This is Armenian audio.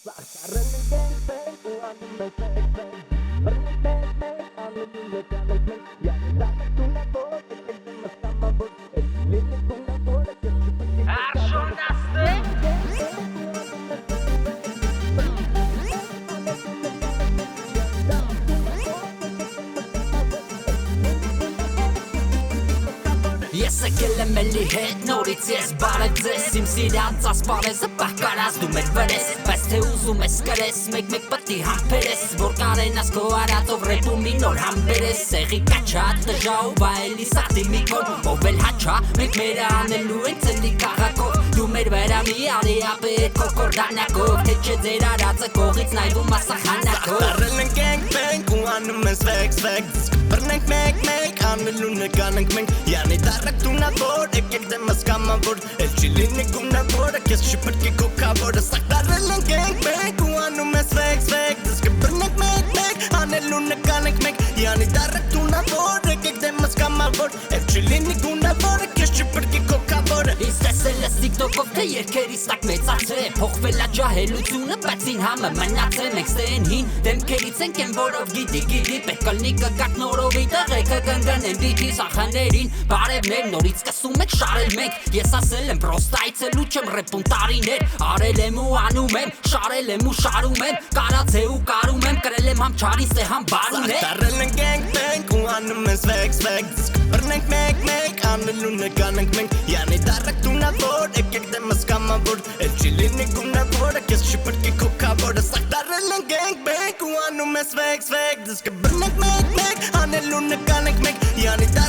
Ես եկել եմ էլի հետ նորից ես բարև ձեզ Իմ սիրած ասպարեզը պահկարած դու մեր վրես Բայց թե ուզում ես կրես մեկ պտի համբերես Որ կարենաս քո արածով ռեպում մի նոր համբերես Սեղի կաչա տժա ու բա էլի սաղդի մի կոն Ով էլ հաչա մենք մերը անելու ենք ծելի կաղաքով Դու մեր վրա մի արի ապետ կոկորդանակով Թե չէ ձեր արածը կողից նայվում ասախանակով Տարել ենք ենք ու անում ես վեք Բրնենք մեկ անելու նկանենք մենք Յանի դարակ տունավոր եկեք դեմս կամավոր Էլ չի լինի գունավորը կես չի պրկի կոկավորը Սաղ տարել ենք ու անում ես վեք Դսկը բրնենք մեկ անելու նկանենք մենք Յանի դարակ տունավոր եկեք դեմս կամավոր Էլ չի լինի գունավորը կես չի պրկի կոկավորը Ինձ տեսել ես տիկտոկով թե երկերից տակ մեծացե Փոխվել ա ջահելությունը բայց ինհ համը մնացե Մենք ստեն հին դեմքերից ենք են որով գիտի Պետք կլնի կգակ նորովի տղեկը կնգնեն բիթի Սախաներին բարևներ նորից կսում եք շարել մենք Ես ասել եմ պրոստ այցելու չեմ ռեպում տարիներ Արել եմ ու անում եմ, շարել եմ ու շարում եմ Կարած է ու կարում եմ, կրել եմ համ չարին ստե համ բարուն է Տարել ենք ու անում ես վեք Բրնենք մեկ անելու նկանենք մենք Յանի դարակ տունավոր եկեք դեմս կամավոր Էլ չի լինի գունավորը կես չի պրկի կոկավորը Սաղ տարել ենք ու անում ես վեք Դսկը բրնենք մեկ անելու նկանենք մենք Յանի